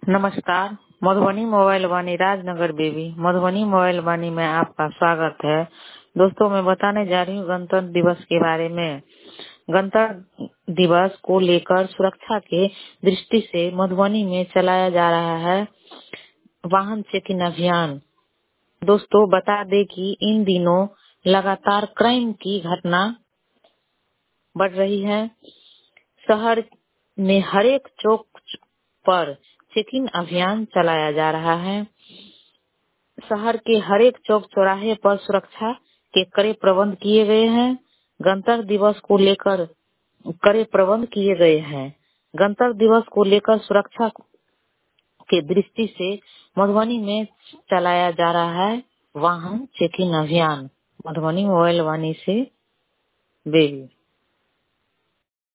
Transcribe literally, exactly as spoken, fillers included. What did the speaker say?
नमस्कार। Madhubani mobile Vani Rajnagar Baby Madhubani mobile Vani में आपका स्वागत है। दोस्तों, मैं बताने जा रही हूँ गणतंत्र दिवस के बारे में। गणतंत्र दिवस को लेकर सुरक्षा के दृष्टि से मधुबनी में चलाया जा रहा है वाहन चेकिंग अभियान। दोस्तों, बता दें कि इन दिनों लगातार क्राइम की घटना बढ़ रही है। शहर में हर एक चौक पर चेकिंग अभियान चलाया जा रहा है। शहर के हर एक चौक चौराहे पर सुरक्षा के कड़े प्रबंध किए गए हैं। गणतंत्र दिवस को लेकर कड़े प्रबंध किए गए हैं। गणतंत्र दिवस को लेकर सुरक्षा के दृष्टि से मधुबनी में चलाया जा रहा है वाहन चेकिंग अभियान। मधुबनी मोबाइल वाणी से बेबी।